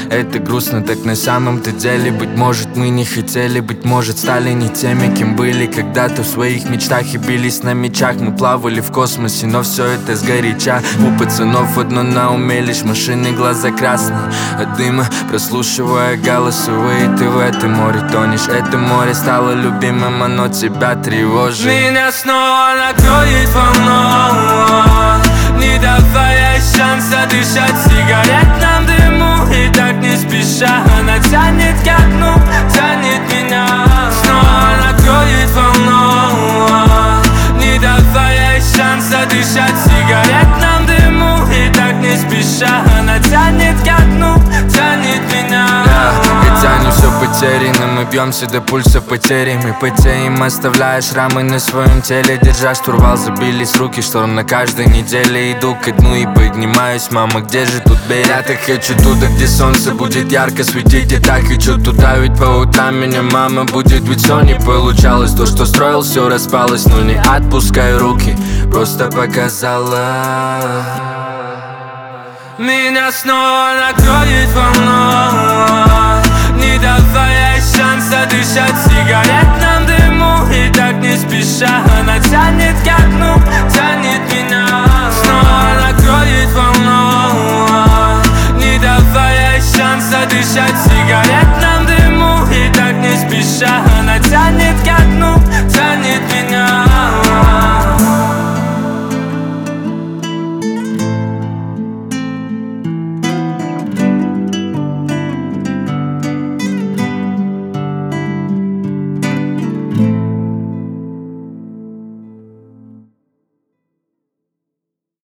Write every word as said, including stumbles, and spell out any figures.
это грустно, так на самом-то деле. Быть может, мы не хотели, быть может, стали не теми, кем были когда-то в своих мечтах и бились на мечах. Мы плавали в космосе, но все это сгоряча. У пацанов одно на уме, лишь машины, глаза красные от дыма. Прослушивая голосовые, ты в это море тонешь. Это море стало любимым, оно тебя тревожит. Меня снова накроет волной, не давая шанса дышать сигаретном дыму. И так не спеша она тянет к окну, тянет меня. Снова накроет волной, не давая шанса дышать сигаретном дыму. И так не спеша она тянет к окну, тянет меня. Хотя не все потеряно, мы бьемся до пульса потери. Мы потеем, оставляя шрамы на своем теле. Держа штурвал, забились руки, шторм на каждой неделе. Иду ко дну и поднимаюсь, мама, где же тут Берег? Я так хочу туда, где солнце будет ярко светить. Я так хочу туда, ведь по утрам меня мама будет. Ведь все не получалось, то, что строил, все распалось. Но не отпускай руки, просто показала. Меня снова накроет волной, не давая шанса дышать сигаретном дыму. И так не спеша она тянет к окну, тянет меня. Снова накроет волной, не давая шанса дышать сигаретном дыму. И так не спеша